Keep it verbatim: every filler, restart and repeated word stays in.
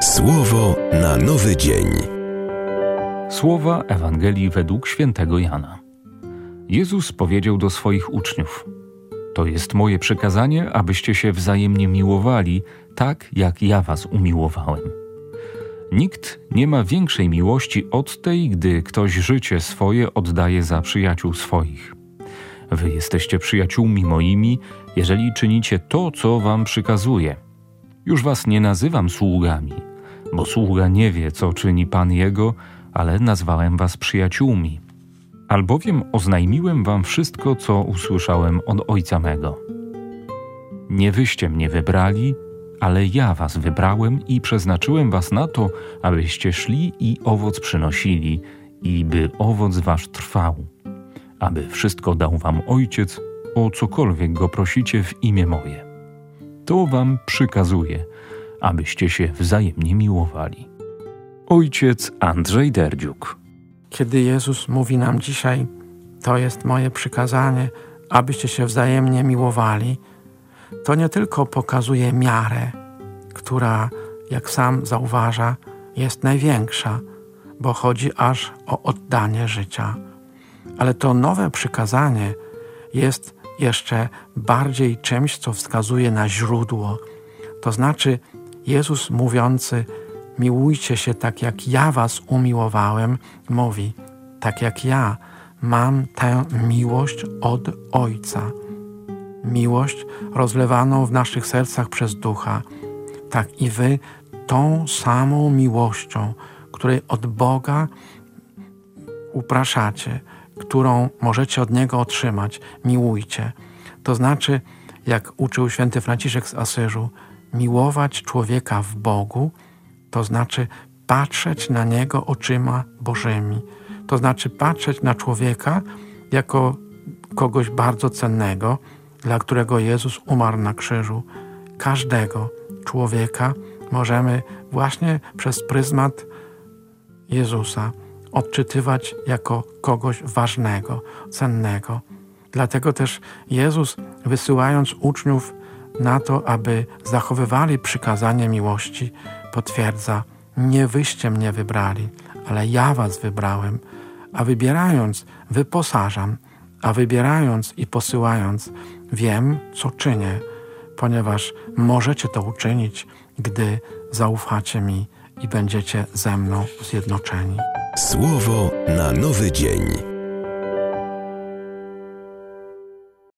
Słowo na nowy dzień. Słowa Ewangelii według świętego Jana. Jezus powiedział do swoich uczniów: To jest moje przykazanie, abyście się wzajemnie miłowali, tak jak ja was umiłowałem. Nikt nie ma większej miłości od tej, gdy ktoś życie swoje oddaje za przyjaciół swoich. Wy jesteście przyjaciółmi moimi, jeżeli czynicie to, co wam przykazuję. Już was nie nazywam sługami, bo sługa nie wie, co czyni Pan jego, ale nazwałem was przyjaciółmi. Albowiem oznajmiłem wam wszystko, co usłyszałem od Ojca mego. Nie wyście mnie wybrali, ale ja was wybrałem i przeznaczyłem was na to, abyście szli i owoc przynosili, i by owoc wasz trwał, aby wszystko dał wam Ojciec, o cokolwiek go prosicie w imię moje. To wam przykazuję, abyście się wzajemnie miłowali. Ojciec Andrzej Derdziuk. Kiedy Jezus mówi nam dzisiaj, to jest moje przykazanie, abyście się wzajemnie miłowali, to nie tylko pokazuje miarę, która, jak sam zauważa, jest największa, bo chodzi aż o oddanie życia. Ale to nowe przykazanie jest jeszcze bardziej czymś, co wskazuje na źródło. To znaczy Jezus mówiący: miłujcie się tak, jak ja was umiłowałem, mówi: tak jak ja mam tę miłość od Ojca. Miłość rozlewaną w naszych sercach przez Ducha. Tak i wy tą samą miłością, której od Boga upraszacie, którą możecie od Niego otrzymać, miłujcie. To znaczy, jak uczył święty Franciszek z Asyżu, miłować człowieka w Bogu, to znaczy patrzeć na Niego oczyma Bożymi. To znaczy patrzeć na człowieka jako kogoś bardzo cennego, dla którego Jezus umarł na krzyżu. Każdego człowieka możemy właśnie przez pryzmat Jezusa odczytywać jako kogoś ważnego, cennego. Dlatego też Jezus, wysyłając uczniów na to, aby zachowywali przykazanie miłości, potwierdza: nie wyście mnie wybrali, ale ja was wybrałem, a wybierając wyposażam, a wybierając i posyłając wiem, co czynię, ponieważ możecie to uczynić, gdy zaufacie mi i będziecie ze mną zjednoczeni. Słowo na nowy dzień.